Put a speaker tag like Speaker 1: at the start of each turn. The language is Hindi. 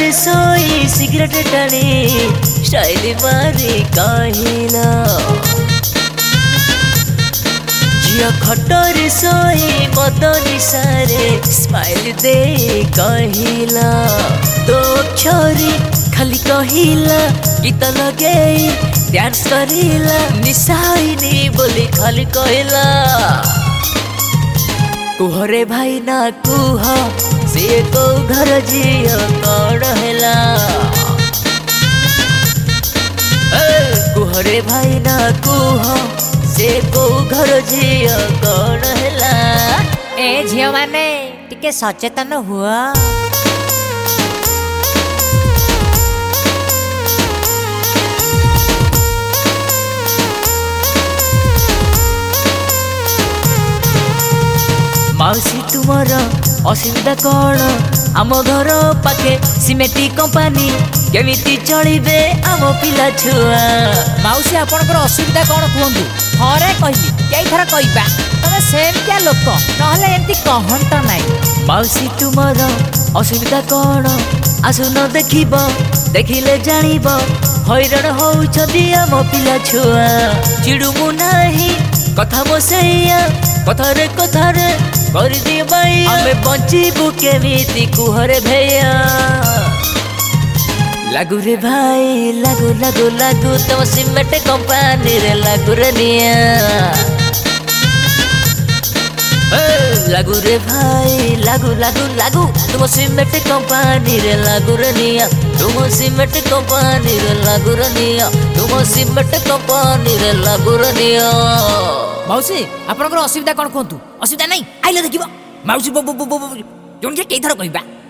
Speaker 1: सोई सिगरेट टाणी स्टाइल मारी कहला झिया खटर सोई मद निशारे स्माइल दे कहला दो अक्षरी खाली कहला गीत लगे डांस करिला निशाइनी बोली खाली कहला कुहरे भाई ना कुह से को घर झिया कौन हैला कुहरे भाई ना कुह से को घर झिया कौन हैला।
Speaker 2: ए झियो माने टिके सचेतन हुआ।
Speaker 1: माउसी तुमर असुविधा कौन आम घर पाखे सिमेंट कंपानी केमिति चलिबे आम पिला छुआ।
Speaker 2: माउसी आपनकर असुविधा कौन कहतु थरे कहली कई थर कहबा तमे सेमतिया लोक नहले एंती कहंत नाही।
Speaker 1: माउसी तुमर असुविधा कौन आसुन देखिब देखिले जानिब हैरान होउछदी आम पिला छुआ। चिड़ुमु नाही कथा मोसैया कथारे कथारे कर दिए भाई आमे बंचीबु केमिति कुहरे भैया। लागू रे भाई लागू लागू लागू तुम सिमेंट कंपानी रे लागू रे निया। लागू रे भाई लागू लागू लागू तुम सिमेंट कंपानी रे लागू रे निया। तुम सिमेंट कंपानी रे लागू रे निया। तुम सिमेंट कंपानी रे लागू रे निया।
Speaker 2: माउसी आपनकर असुविधा कौन कहतु असुविधा नहीं आइले देखिबो माउसी बो बो बो जोन जे कई थर कहबा।